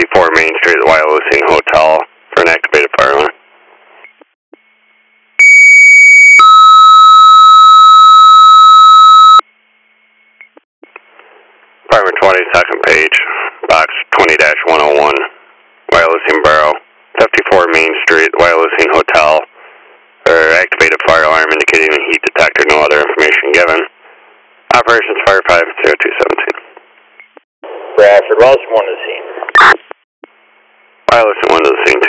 54 Main Street, the Wyalusing Hotel, for an activated fire alarm. Apartment 20, second page, box 20-101, Wyalusing Borough, 54 Main Street, Wyalusing Hotel, for activated fire alarm indicating a heat detector, no other information given. Operations Fire 50217. Bradford, Wyalusing 1 to the scene. Wyalusing 1 to the scene,